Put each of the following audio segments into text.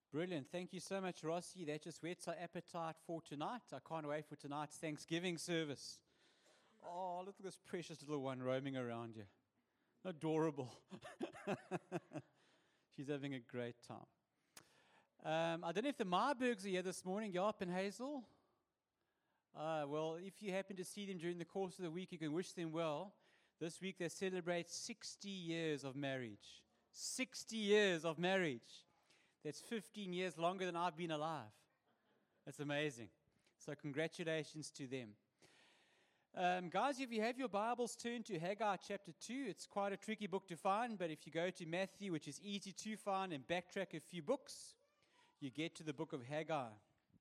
Brilliant. Thank you so much, Rossi. That just whets our appetite for tonight. I can't wait for tonight's Thanksgiving service. Oh, look at this precious little one roaming around here. Adorable. She's having a great time. I don't know if the Marburgs are here this morning, Jaap and Hazel. Well, if you happen to see them during the course of the week, you can wish them well. This week they celebrate 60 years of marriage. 60 years of marriage. That's 15 years longer than I've been alive. That's amazing. So congratulations to them. Guys, if you have your Bibles, turn to Haggai chapter 2. It's quite a tricky book to find, but if you go to Matthew, which is easy to find, and backtrack a few books, you get to the book of Haggai.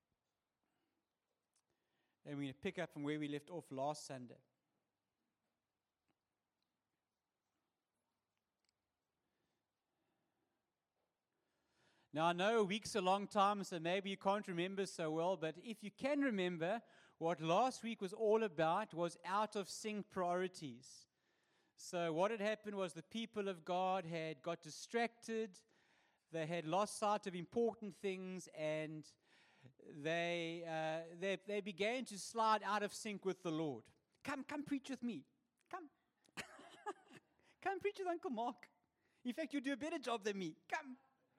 And we're going to pick up from where we left off last Sunday. Now, I know a week's a long time, so maybe you can't remember so well, but if you can remember, what last week was all about was out of sync priorities. So what had happened was the people of God had got distracted, they had lost sight of important things, and they began to slide out of sync with the Lord. Come preach with me. Come. Come preach with Uncle Mark. In fact, you do a better job than me. Come.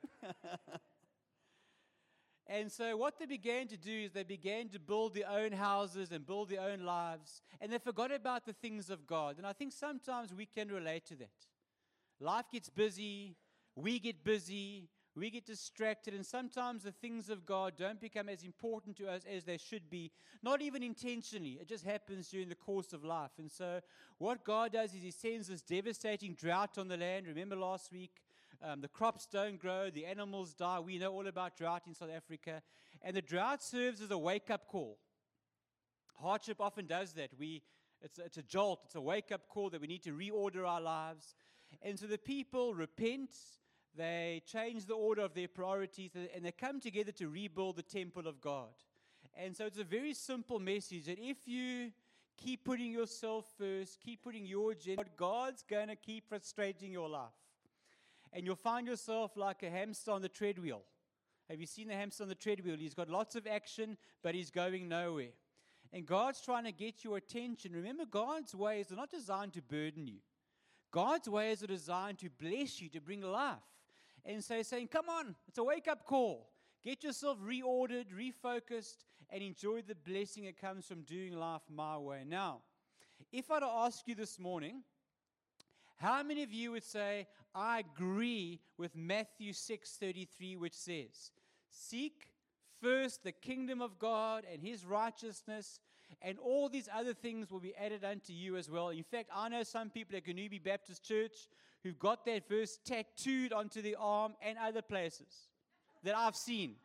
And so what they began to do is they began to build their own houses and build their own lives, and they forgot about the things of God. And I think sometimes we can relate to that. Life gets busy, we get busy, we get distracted, and sometimes the things of God don't become as important to us as they should be, not even intentionally. It just happens during the course of life. And so what God does is He sends this devastating drought on the land. Remember last week, the crops don't grow, the animals die. We know all about drought in South Africa. And the drought serves as a wake-up call. Hardship often does that. It's a jolt, it's a wake-up call that we need to reorder our lives. And so the people repent. They change the order of their priorities, and they come together to rebuild the temple of God. And so it's a very simple message that if you keep putting yourself first, keep putting your agenda, God's going to keep frustrating your life. And you'll find yourself like a hamster on the treadmill. Have you seen the hamster on the treadmill? He's got lots of action, but he's going nowhere. And God's trying to get your attention. Remember, God's ways are not designed to burden you. God's ways are designed to bless you, to bring life. And so He's saying, come on, it's a wake-up call. Get yourself reordered, refocused, and enjoy the blessing that comes from doing life my way. Now, if I were to ask you this morning, how many of you would say, I agree with Matthew 6:33, which says, seek first the kingdom of God and His righteousness, and all these other things will be added unto you as well. In fact, I know some people at Kanubi Baptist Church who've got that verse tattooed onto their arm and other places that I've seen.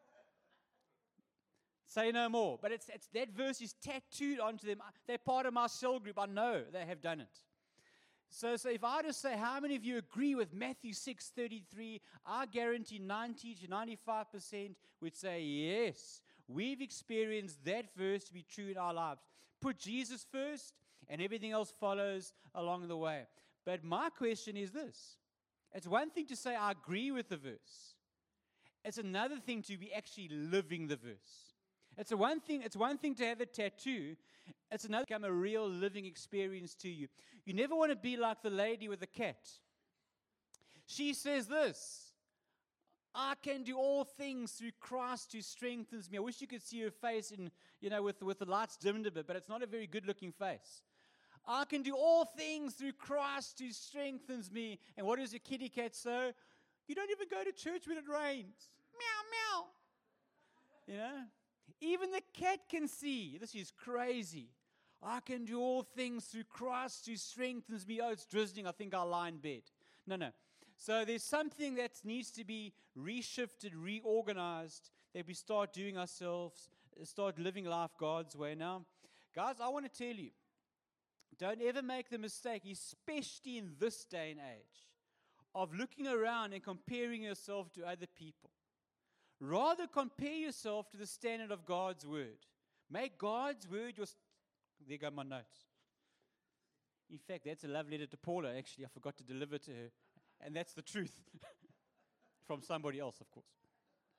Say no more. But it's that verse is tattooed onto them. They're part of my cell group. I know they have done it. So if I just say, how many of you agree with Matthew 6:33, I guarantee 90 to 95% would say, yes, we've experienced that verse to be true in our lives. Put Jesus first, and everything else follows along the way. But my question is this. It's one thing to say, I agree with the verse. It's another thing to be actually living the verse. It's one thing to have a tattoo. It's another to become a real living experience to you. You never want to be like the lady with the cat. She says this, I can do all things through Christ who strengthens me. I wish you could see her face with the lights dimmed a bit, but it's not a very good looking face. I can do all things through Christ who strengthens me. And what does a kitty cat say? You don't even go to church when it rains. Meow, meow. Even the cat can see. This is crazy. I can do all things through Christ who strengthens me. Oh, it's drizzling. I think I'll lie in bed. No. So there's something that needs to be reshifted, reorganized, that we start doing ourselves, start living life God's way. Now, guys, I want to tell you, don't ever make the mistake, especially in this day and age, of looking around and comparing yourself to other people. Rather, compare yourself to the standard of God's Word. Make God's Word your... There go my notes. In fact, that's a love letter to Paula, actually. I forgot to deliver to her. And that's the truth. From somebody else, of course.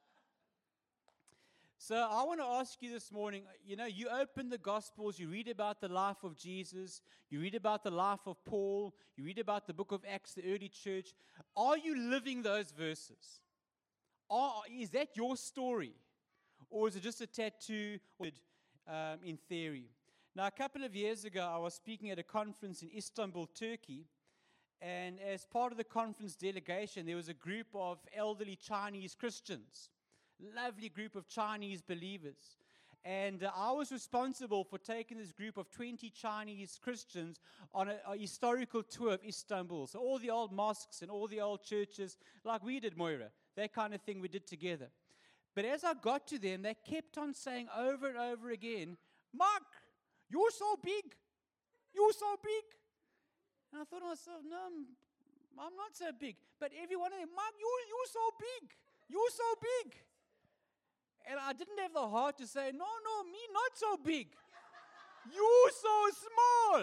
So I want to ask you this morning, you open the Gospels, you read about the life of Jesus, you read about the life of Paul, you read about the book of Acts, the early church. Are you living those verses? Is that your story? Or is it just a tattoo in theory? Now, a couple of years ago, I was speaking at a conference in Istanbul, Turkey, and as part of the conference delegation, there was a group of elderly Chinese Christians. Lovely group of Chinese believers. And I was responsible for taking this group of 20 Chinese Christians on a historical tour of Istanbul. So all the old mosques and all the old churches, like we did, Moira, that kind of thing we did together. But as I got to them, they kept on saying over and over again, "Mark, you're so big. You're so big." And I thought to myself, no, I'm not so big. But every one of them, "Mark, you're so big. You're so big." And I didn't have the heart to say, no, me not so big. You so small.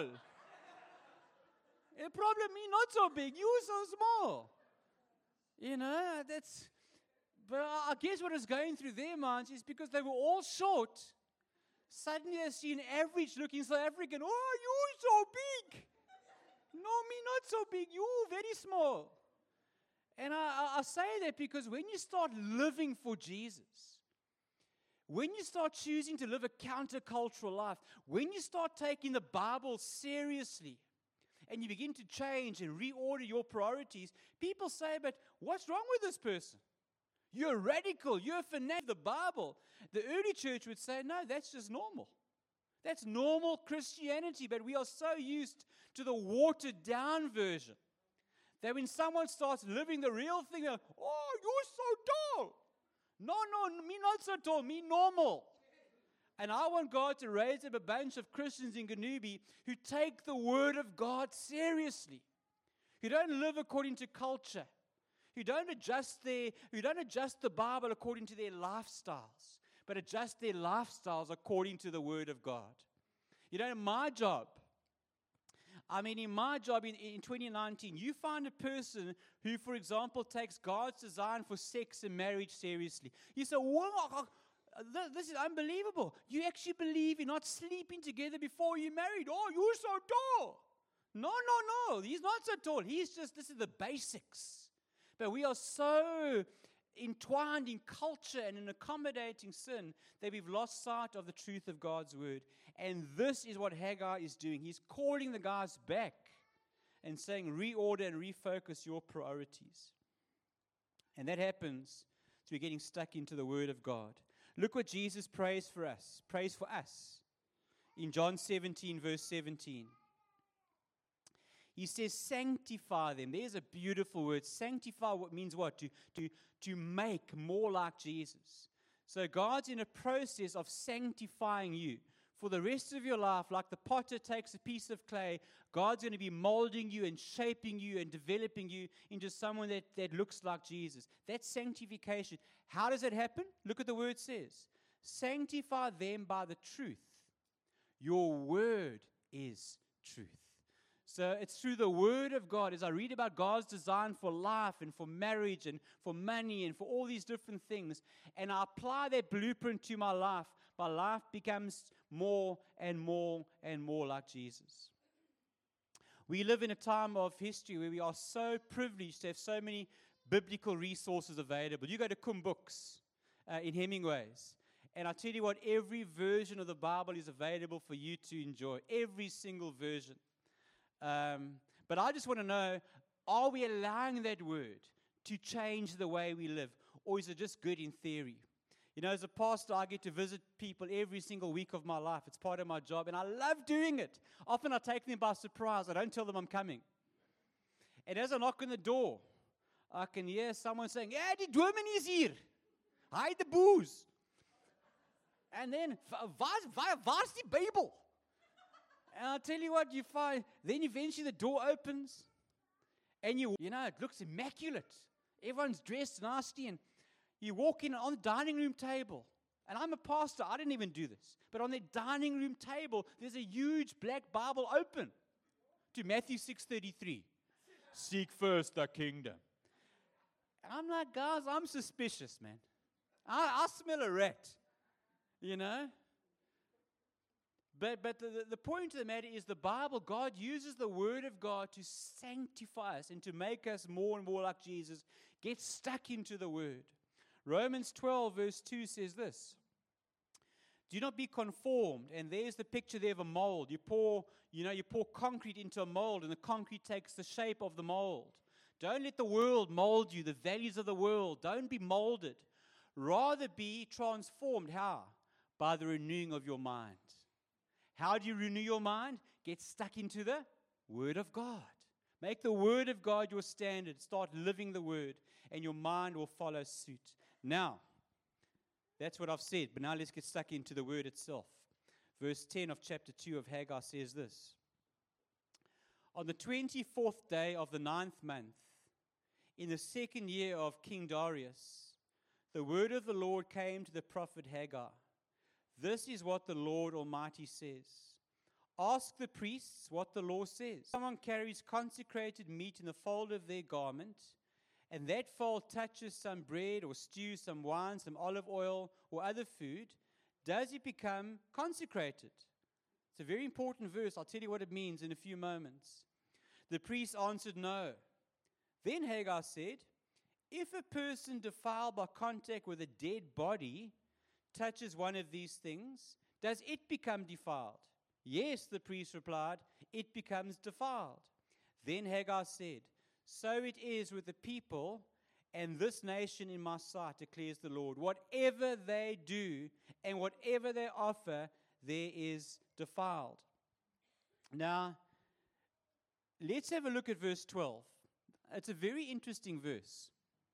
The problem, me not so big. You so small. But I guess what is going through their minds is because they were all short, suddenly they see an average looking South African. "Oh, you so big." "No, me not so big. You very small." And I say that because when you start living for Jesus, when you start choosing to live a countercultural life, when you start taking the Bible seriously, and you begin to change and reorder your priorities, people say, "But what's wrong with this person? You're radical. You're a fanatic of the Bible." The early church would say, "No, that's just normal. That's normal Christianity." But we are so used to the watered-down version that when someone starts living the real thing, they're, "Oh, you're so tall." No, me not so tall, me normal. And I want God to raise up a bunch of Christians in Ganubi who take the Word of God seriously, who don't live according to culture, who don't adjust the Bible according to their lifestyles, but adjust their lifestyles according to the Word of God. In my job, in my job in 2019, you find a person who, for example, takes God's design for sex and marriage seriously. You say, "Wow, this is unbelievable. You actually believe in not sleeping together before you're married. Oh, you're so tall." No. He's not so tall. This is the basics. But we are so entwined in culture and in accommodating sin that we've lost sight of the truth of God's word. And this is what Haggai is doing. He's calling the guys back and saying, reorder and refocus your priorities. And that happens through getting stuck into the word of God. Look what Jesus prays for us in John 17, verse 17. He says, sanctify them. There's a beautiful word. Sanctify means what? To make more like Jesus. So God's in a process of sanctifying you. For the rest of your life, like the potter takes a piece of clay, God's going to be molding you and shaping you and developing you into someone that looks like Jesus. That's sanctification. How does it happen? Look at the word says. Sanctify them by the truth. Your word is truth. So it's through the word of God, as I read about God's design for life and for marriage and for money and for all these different things, and I apply that blueprint to my life becomes more and more and more like Jesus. We live in a time of history where we are so privileged to have so many biblical resources available. You go to Books in Hemingway's, and I tell you what, every version of the Bible is available for you to enjoy. Every single version. But I just want to know, are we allowing that word to change the way we live? Or is it just good in theory? As a pastor, I get to visit people every single week of my life. It's part of my job, and I love doing it. Often I take them by surprise. I don't tell them I'm coming. And as I knock on the door, I can hear someone saying, "Yeah, the dominee is here. Hide the booze." And then, where's the Bible? And I'll tell you what you find. Then eventually the door opens, and it looks immaculate. Everyone's dressed nasty, and you walk in on the dining room table. And I'm a pastor. I didn't even do this. But on the dining room table, there's a huge black Bible open to Matthew 6:33. Seek first the kingdom. And I'm like, guys, I'm suspicious, man. I smell a rat. You know? But the point of the matter is the Bible, God uses the Word of God to sanctify us and to make us more and more like Jesus. Get stuck into the Word. Romans 12 verse 2 says this. Do not be conformed. And there's the picture there of a mold. You pour concrete into a mold and the concrete takes the shape of the mold. Don't let the world mold you, the values of the world. Don't be molded. Rather be transformed. How? By the renewing of your mind. How do you renew your mind? Get stuck into the Word of God. Make the Word of God your standard. Start living the Word, and your mind will follow suit. Now, that's what I've said, but now let's get stuck into the Word itself. Verse 10 of chapter 2 of Haggai says this. On the 24th day of the 9th month, in the 2nd year of King Darius, the word of the Lord came to the prophet Haggai. This is what the Lord Almighty says. Ask the priests what the law says. Someone carries consecrated meat in the fold of their garment, and that fold touches some bread or stew, some wine, some olive oil, or other food, does it become consecrated? It's a very important verse. I'll tell you what it means in a few moments. The priest answered, no. Then Haggai said, if a person defiled by contact with a dead body touches one of these things, does it become defiled? Yes, the priest replied, it becomes defiled. Then Haggai said, so it is with the people and this nation in my sight, declares the Lord. Whatever they do and whatever they offer, there is defiled. Now, let's have a look at verse 12. It's a very interesting verse.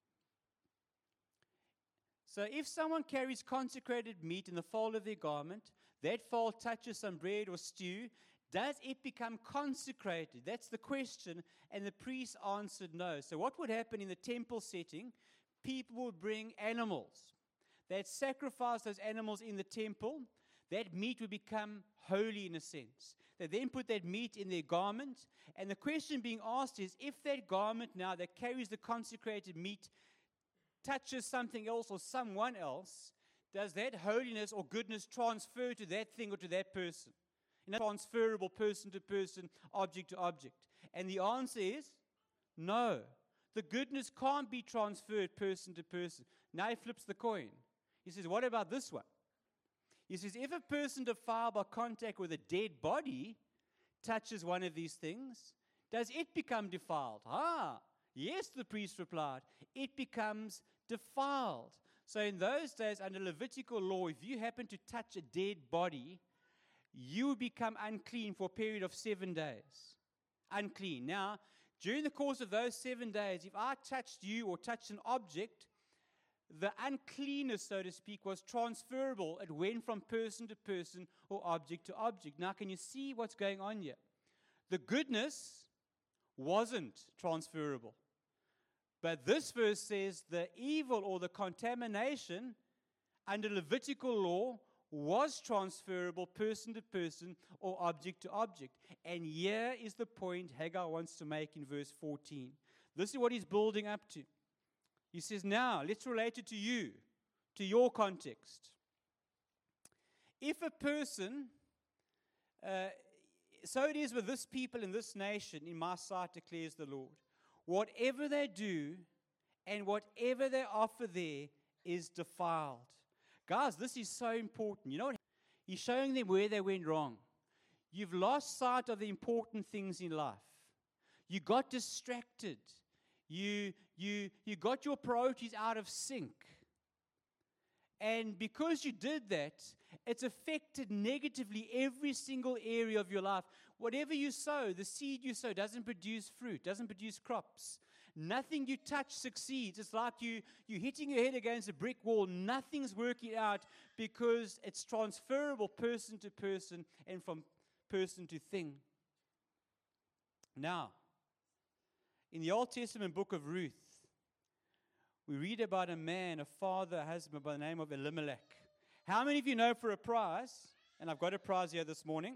So if someone carries consecrated meat in the fold of their garment, that fold touches some bread or stew, does it become consecrated? That's the question. And the priest answered no. So what would happen in the temple setting? People would bring animals. They'd sacrifice those animals in the temple. That meat would become holy in a sense. They then put that meat in their garment. And the question being asked is, if that garment now that carries the consecrated meat touches something else or someone else, does that holiness or goodness transfer to that thing or to that person? In a transferable person to person, object to object. And the answer is no. The goodness can't be transferred person to person. Now he flips the coin. He says, what about this one? He says, if a person defiled by contact with a dead body touches one of these things, does it become defiled? Yes, the priest replied, it becomes defiled. So in those days, under Levitical law, if you happen to touch a dead body, you would become unclean for a period of 7 days. Unclean. Now, during the course of those 7 days, if I touched you or touched an object, the uncleanness, so to speak, was transferable. It went from person to person or object to object. Now, can you see what's going on here? The goodness wasn't transferable. But this verse says the evil or the contamination under Levitical law was transferable person to person or object to object. And here is the point Haggai wants to make in verse 14. This is what he's building up to. He says, now, let's relate it to you, to your context. If a person, so it is with this people in this nation, in my sight, declares the Lord. Whatever they do and whatever they offer there is defiled. Guys, this is so important. You know what? He's showing them where they went wrong. You've lost sight of the important things in life. You got distracted. You got your priorities out of sync. And because you did that, it's affected negatively every single area of your life. Whatever you sow, the seed you sow doesn't produce fruit, doesn't produce crops. Nothing you touch succeeds. It's like you're hitting your head against a brick wall. Nothing's working out because it's transferable person to person and from person to thing. Now, in the Old Testament book of Ruth, we read about a man, a father, a husband by the name of Elimelech. How many of you know for a prize, and I've got a prize here this morning,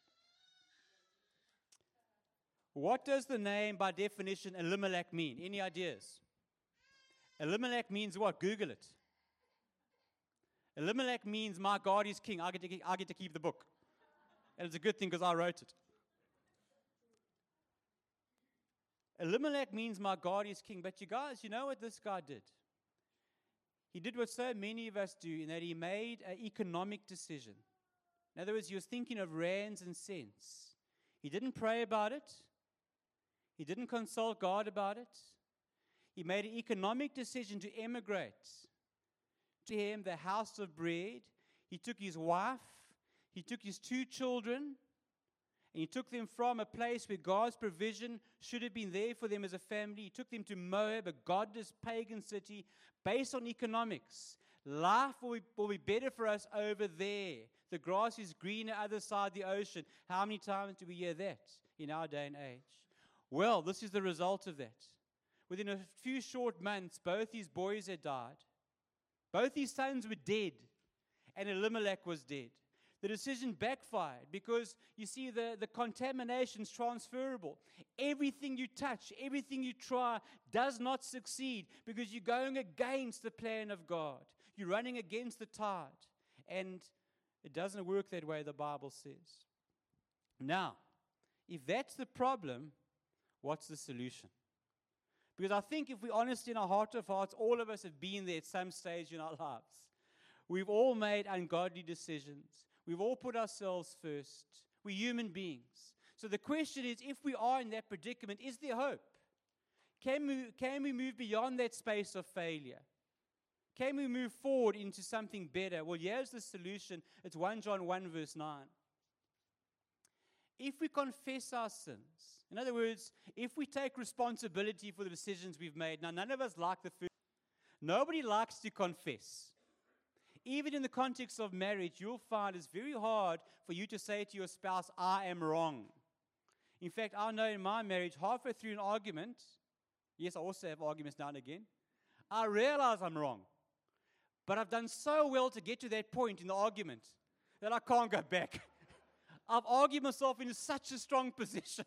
what does the name by definition Elimelech mean? Any ideas? Elimelech means what? Google it. Elimelech means my God is king. I get to keep the book. And it's a good thing because I wrote it. Elimelech means my God is king. But you guys, you know what this guy did? He did what so many of us do, in that he made an economic decision. In other words, he was thinking of rands and cents. He didn't pray about it. He didn't consult God about it. He made an economic decision to emigrate to him, the house of bread. He took his wife, he took his 2 children, and he took them from a place where God's provision should have been there for them as a family. He took them to Moab, a godless pagan city, based on economics. Life will be better for us over there. The grass is greener other side the ocean. How many times do we hear that in our day and age? Well, this is the result of that. Within a few short months, both his boys had died. Both his sons were dead, and Elimelech was dead. The decision backfired because, you see, the contamination's transferable. Everything you touch, everything you try does not succeed because you're going against the plan of God. You're running against the tide. And it doesn't work that way, the Bible says. Now, if that's the problem, what's the solution? Because I think if we're honest in our heart of hearts, all of us have been there at some stage in our lives. We've all made ungodly decisions. We've all put ourselves first. We're human beings. So the question is, if we are in that predicament, is there hope? Can we move beyond that space of failure? Can we move forward into something better? Well, here's the solution. It's 1 John 1 verse 9. If we confess our sins, in other words, if we take responsibility for the decisions we've made, now none of us like the first. Nobody likes to confess. Even in the context of marriage, you'll find it's very hard for you to say to your spouse, I am wrong. In fact, I know in my marriage, halfway through an argument, yes, I also have arguments now and again, I realize I'm wrong. But I've done so well to get to that point in the argument that I can't go back. I've argued myself into such a strong position.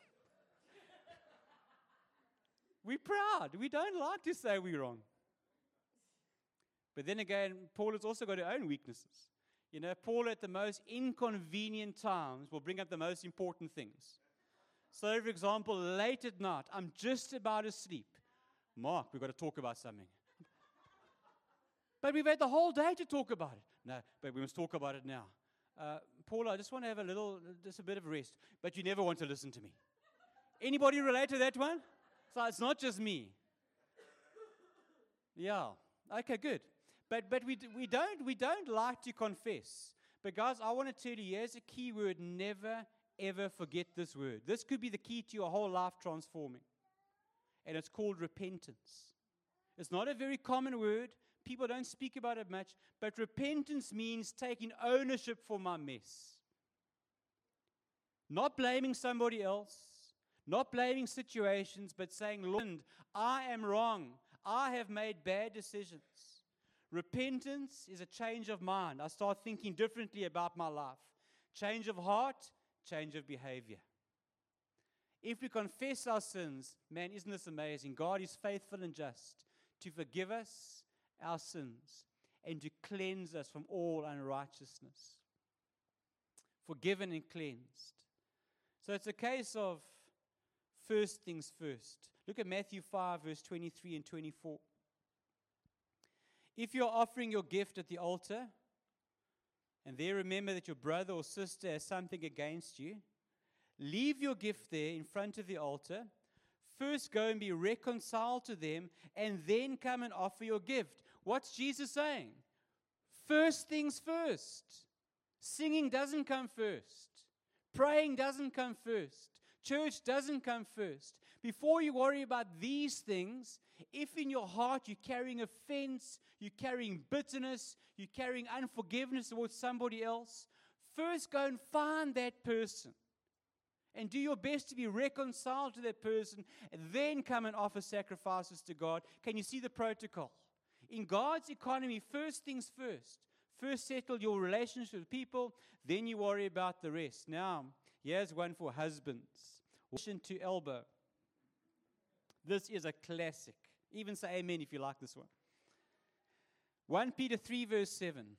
We're proud. We don't like to say we're wrong. But then again, Paul has also got his own weaknesses. You know, Paul at the most inconvenient times will bring up the most important things. So, for example, late at night, I'm just about to sleep. Mark, we've got to talk about something. But we've had the whole day to talk about it. No, but we must talk about it now. Paul, I just want to have just a bit of rest. But you never want to listen to me. Anybody relate to that one? So it's not just me. Yeah. Okay, good. But we don't like to confess. But guys, I want to tell you, here's a key word. Never, ever forget this word. This could be the key to your whole life transforming. And it's called repentance. It's not a very common word. People don't speak about it much. But repentance means taking ownership for my mess. Not blaming somebody else. Not blaming situations, but saying, Lord, I am wrong. I have made bad decisions. Repentance is a change of mind. I start thinking differently about my life. Change of heart, change of behavior. If we confess our sins, man, isn't this amazing? God is faithful and just to forgive us our sins and to cleanse us from all unrighteousness. Forgiven and cleansed. So it's a case of first things first. Look at Matthew 5, verse 23 and 24. If you're offering your gift at the altar, and there remember that your brother or sister has something against you, leave your gift there in front of the altar. First go and be reconciled to them, and then come and offer your gift. What's Jesus saying? First things first. Singing doesn't come first. Praying doesn't come first. Church doesn't come first. Before you worry about these things, if in your heart you're carrying offense, you're carrying bitterness, you're carrying unforgiveness towards somebody else, first go and find that person and do your best to be reconciled to that person, and then come and offer sacrifices to God. Can you see the protocol? In God's economy, first things first. First settle your relationship with people, then you worry about the rest. Now, here's one for husbands. Chin to elbow. This is a classic. Even say amen if you like this one. 1 Peter 3 verse 7.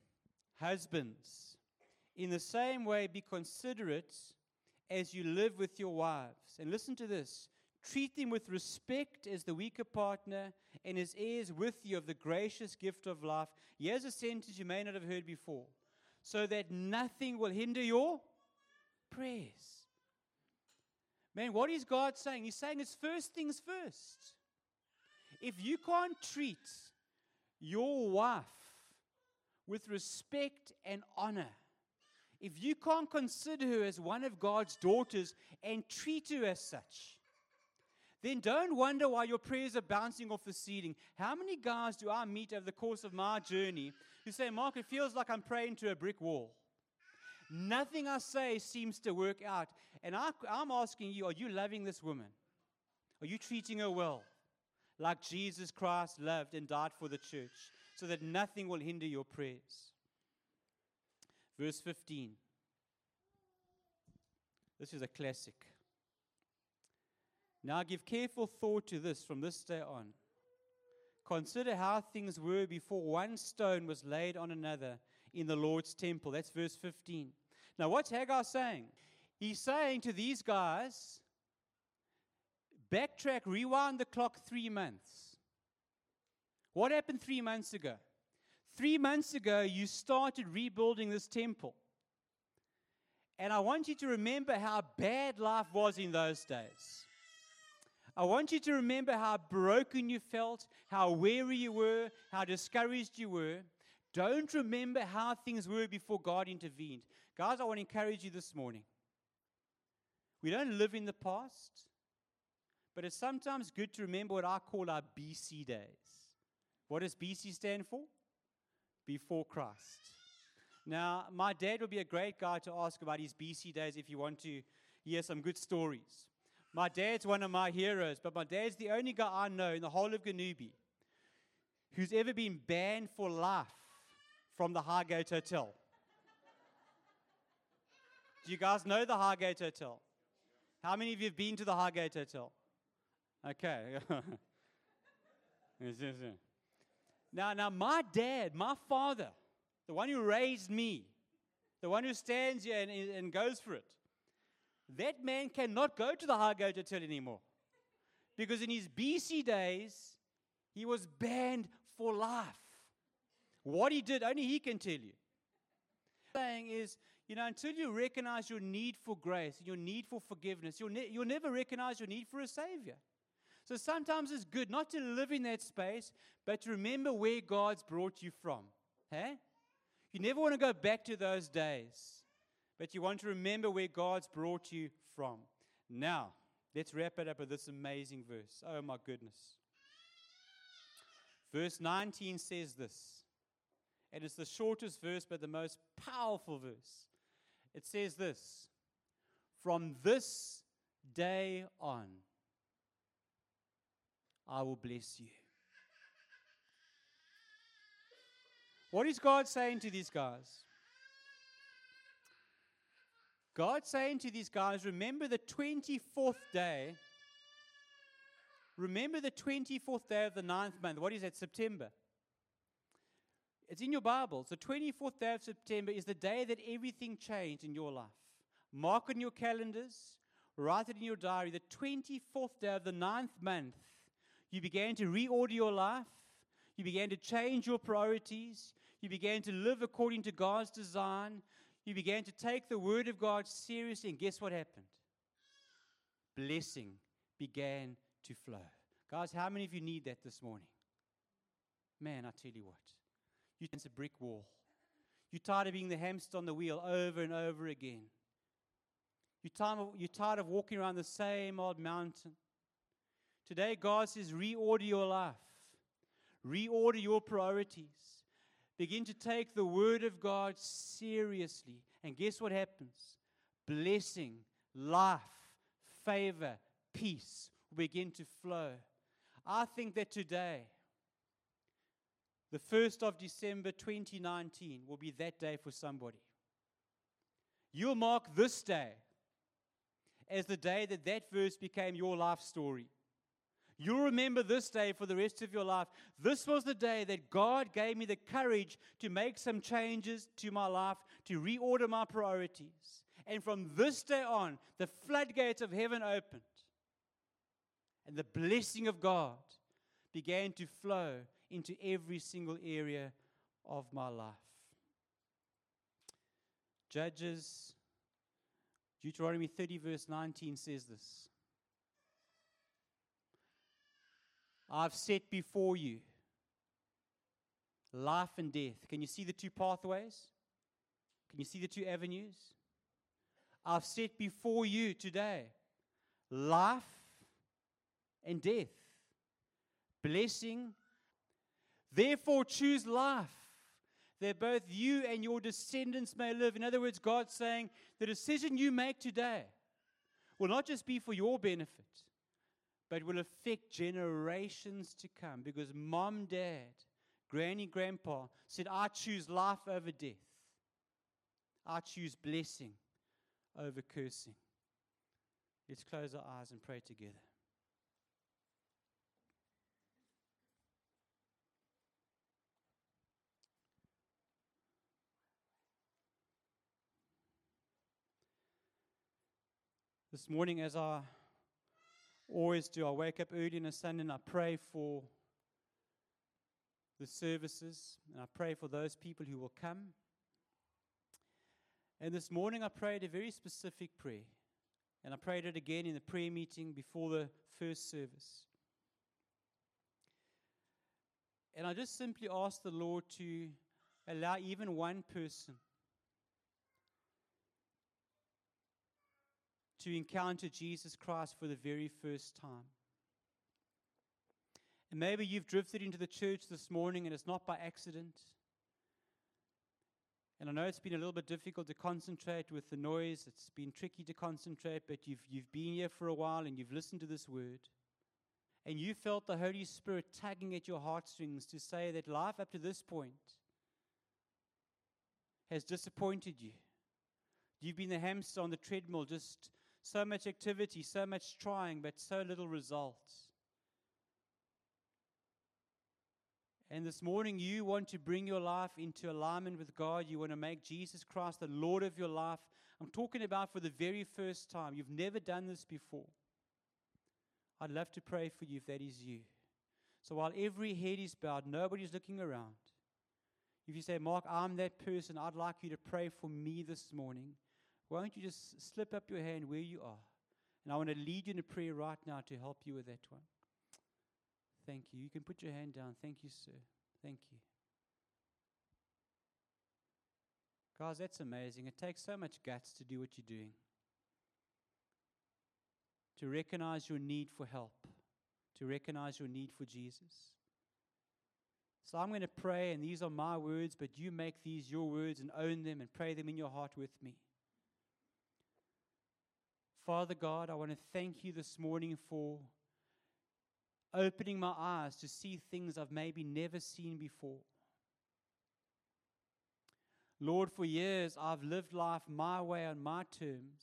Husbands, in the same way, be considerate as you live with your wives. And listen to this. Treat them with respect as the weaker partner and as heirs with you of the gracious gift of life. Here's a sentence you may not have heard before. So that nothing will hinder your prayers. Man, what is God saying? He's saying it's first things first. If you can't treat your wife with respect and honor, if you can't consider her as one of God's daughters and treat her as such, then don't wonder why your prayers are bouncing off the ceiling. How many guys do I meet over the course of my journey who say, Mark, it feels like I'm praying to a brick wall. Nothing I say seems to work out. And I'm asking you, are you loving this woman? Are you treating her well? Like Jesus Christ loved and died for the church, so that nothing will hinder your prayers. Verse 15. This is a classic. Now give careful thought to this from this day on. Consider how things were before one stone was laid on another in the Lord's temple. That's verse 15. Now what's Haggai saying? He's saying to these guys, backtrack, rewind the clock 3 months. What happened 3 months ago? 3 months ago, you started rebuilding this temple. And I want you to remember how bad life was in those days. I want you to remember how broken you felt, how weary you were, how discouraged you were. Don't remember how things were before God intervened. Guys, I want to encourage you this morning. We don't live in the past, but it's sometimes good to remember what I call our BC days. What does BC stand for? Before Christ. Now, my dad would be a great guy to ask about his BC days if you want to hear some good stories. My dad's one of my heroes, but my dad's the only guy I know in the whole of Ganubi who's ever been banned for life from the Highgate Hotel. Do you guys know the Highgate Hotel? How many of you have been to the Highgate Hotel? Okay. Now, my dad, my father, the one who raised me, the one who stands here and goes for it, that man cannot go to the Highgate Hotel anymore. Because in his BC days, he was banned for life. What he did, only he can tell you. What I'm saying is, until you recognize your need for grace, your need for forgiveness, you'll never recognize your need for a Savior. So sometimes it's good not to live in that space, but to remember where God's brought you from. Hey? You never want to go back to those days, but you want to remember where God's brought you from. Now, let's wrap it up with this amazing verse. Oh my goodness. Verse 19 says this, and it's the shortest verse, but the most powerful verse. It says this, from this day on, I will bless you. What is God saying to these guys? God's saying to these guys, remember the 24th day. Remember the 24th day of the 9th month. What is that? September. It's in your Bibles. The 24th day of September is the day that everything changed in your life. Mark on your calendars. Write it in your diary. The 24th day of the 9th month, you began to reorder your life. You began to change your priorities. You began to live according to God's design. You began to take the Word of God seriously. And guess what happened? Blessing began to flow. Guys, how many of you need that this morning? Man, I tell you what. It's a brick wall. You're tired of being the hamster on the wheel over and over again. You're tired of walking around the same old mountain. Today, God says, reorder your life. Reorder your priorities. Begin to take the Word of God seriously. And guess what happens? Blessing, life, favor, peace will begin to flow. I think that today, the 1st of December 2019, will be that day for somebody. You'll mark this day as the day that verse became your life story. You'll remember this day for the rest of your life. This was the day that God gave me the courage to make some changes to my life, to reorder my priorities. And from this day on, the floodgates of heaven opened. And the blessing of God began to flow into every single area of my life. Judges, Deuteronomy 30 verse 19 says this. I've set before you life and death. Can you see the two pathways? Can you see the two avenues? I've set before you today life and death, blessing. Therefore choose life, that both you and your descendants may live. In other words, God's saying the decision you make today will not just be for your benefit, but will affect generations to come. Because mom, dad, granny, grandpa said, I choose life over death. I choose blessing over cursing. Let's close our eyes and pray together. This morning, as I always do, I wake up early on a Sunday and I pray for the services, and I pray for those people who will come. And this morning I prayed a very specific prayer, and I prayed it again in the prayer meeting before the first service. And I just simply asked the Lord to allow even one person to encounter Jesus Christ for the very first time. And maybe you've drifted into the church this morning and it's not by accident. And I know it's been a little bit difficult to concentrate with the noise. It's been tricky to concentrate, but you've been here for a while and you've listened to this word. And you felt the Holy Spirit tugging at your heartstrings to say that life up to this point has disappointed you. You've been the hamster on the treadmill, just so much activity, so much trying, but so little results. And this morning you want to bring your life into alignment with God. You want to make Jesus Christ the Lord of your life. I'm talking about for the very first time. You've never done this before. I'd love to pray for you if that is you. So while every head is bowed, nobody's looking around. If you say, Mark, I'm that person, I'd like you to pray for me this morning. Why don't you just slip up your hand where you are? And I want to lead you in a prayer right now to help you with that one. Thank you. You can put your hand down. Thank you, sir. Thank you. Guys, that's amazing. It takes so much guts to do what you're doing. To recognize your need for help. To recognize your need for Jesus. So I'm going to pray, and these are my words, but you make these your words and own them and pray them in your heart with me. Father God, I want to thank you this morning for opening my eyes to see things I've maybe never seen before. Lord, for years I've lived life my way on my terms.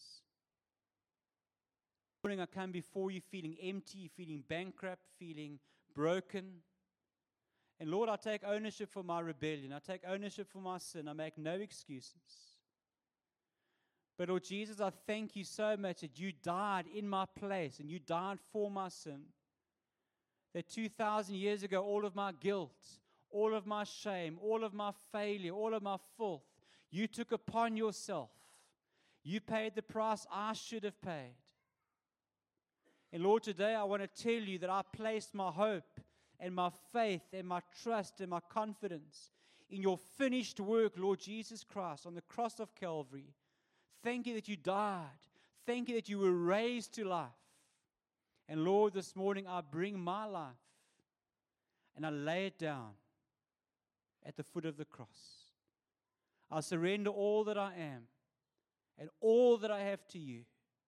This morning I come before you feeling empty, feeling bankrupt, feeling broken. And Lord, I take ownership for my rebellion. I take ownership for my sin. I make no excuses. But Lord Jesus, I thank you so much that you died in my place and you died for my sin. That 2,000 years ago, all of my guilt, all of my shame, all of my failure, all of my filth, you took upon yourself. You paid the price I should have paid. And Lord, today I want to tell you that I place my hope and my faith and my trust and my confidence in your finished work, Lord Jesus Christ, on the cross of Calvary. Thank you that you died. Thank you that you were raised to life. And Lord, this morning I bring my life and I lay it down at the foot of the cross. I surrender all that I am and all that I have to you.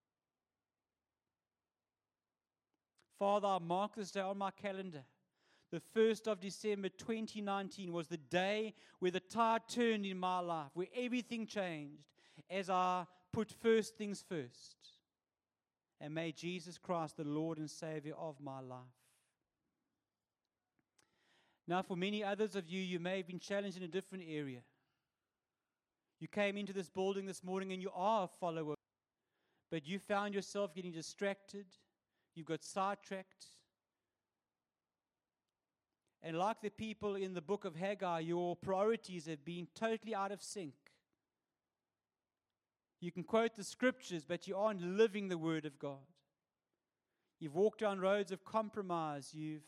Father, I mark this day on my calendar. The 1st of December 2019 was the day where the tide turned in my life, where everything changed as I put first things first and made Jesus Christ the Lord and Savior of my life. Now, for many others of you, you may have been challenged in a different area. You came into this building this morning and you are a follower, but you found yourself getting distracted. You've got sidetracked. And like the people in the book of Haggai, your priorities have been totally out of sync. You can quote the scriptures, but you aren't living the word of God. You've walked down roads of compromise. You've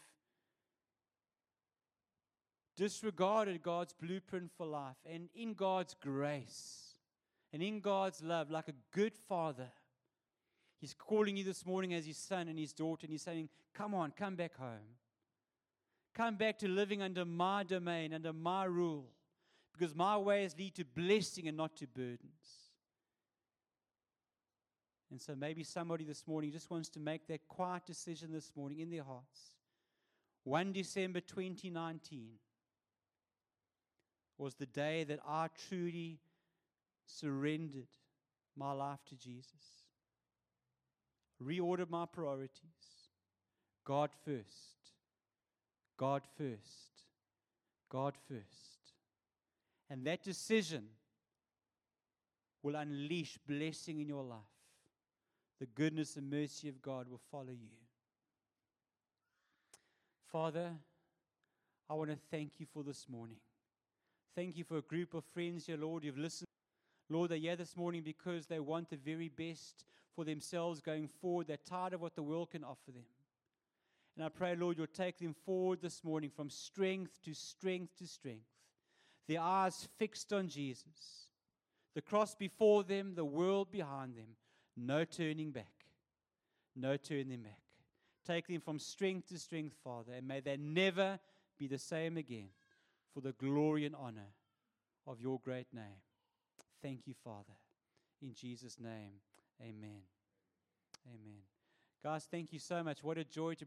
disregarded God's blueprint for life. And in God's grace and in God's love, like a good father, He's calling you this morning as His son and His daughter, and He's saying, come on, come back home. Come back to living under my domain, under my rule, because my ways lead to blessing and not to burdens. And so maybe somebody this morning just wants to make that quiet decision this morning in their hearts. 1 December 2019 was the day that I truly surrendered my life to Jesus. Reordered my priorities. God first. God first. God first. And that decision will unleash blessing in your life. The goodness and mercy of God will follow you. Father, I want to thank you for this morning. Thank you for a group of friends here, Lord, who've listened. Lord, they're here this morning because they want the very best for themselves going forward. They're tired of what the world can offer them. And I pray, Lord, you'll take them forward this morning from strength to strength to strength. Their eyes fixed on Jesus. The cross before them, the world behind them. No turning back. No turning back. Take them from strength to strength, Father, and may they never be the same again for the glory and honor of your great name. Thank you, Father. In Jesus' name, amen. Amen. Guys, thank you so much. What a joy to